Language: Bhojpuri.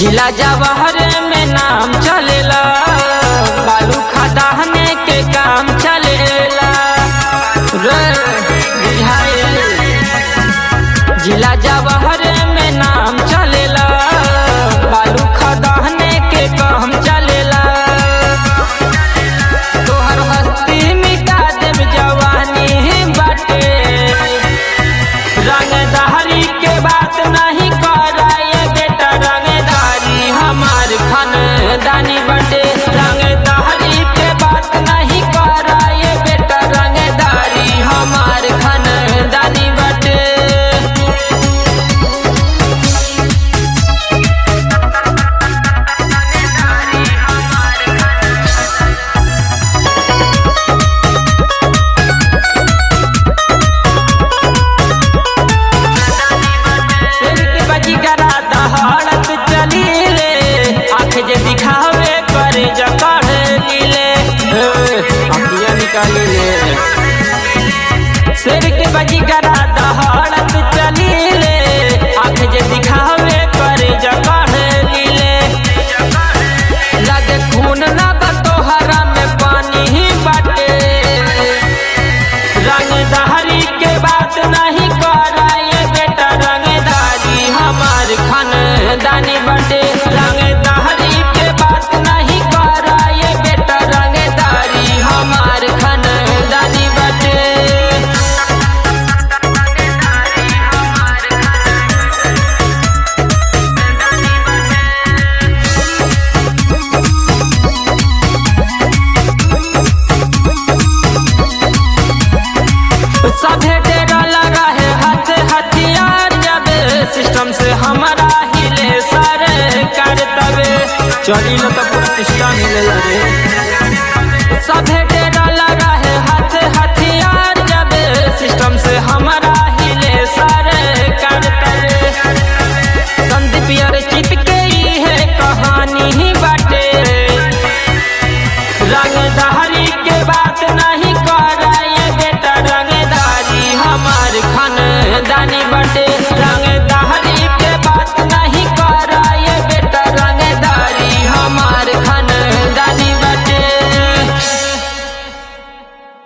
जिला जवाहर में नाम चलेला, बालू खदाने के काम चलेला रे बुझाए। जिला जवाहर में नाम चलेला, बालू खदाने के काम चलेला। तोहर हस्ती मिटा देव जवानी बाटे, रंगदारी के बात नहीं कराए बेटा, रंगदारी हमार खानदानी बाटे। रंगदारी के बात नहीं कराए बेटा, रंगदारी हमार खानदानी बाटे। दहाड़त चली ले, आँख जे दिखावे पर जकड़ लीले, अखियाँ निकाली ले। शेर के बजीगरा दहाड़त चली ले, आँख जे दिखावे पर जकड़ लीले। लगे खून ना तोहरा में पानी ही बाटे, रंगदारी के बात नहीं कराए बेटा, रंगदारी हमार खानदानी बाटे। रंगदारी के बात नहीं कराए बेटा, रंगदारी हमार खानदानी बाटे। सभे डेरा लगा है हाथ हथियार, जब सिस्टम से हमारा हिले सारे कर तबे चली न तो प्रतिष्ठा मिले लगे। सभे डेरा लगा है हाथ हथियार, जब सिस्टम से हमारा हिले सारे कर तबे। संदीप यार चित के ही है कहानी ही बाटे, रंगदारी के बात नहीं कराए बेटा, रंगदारी हमार खानदानी बाटे।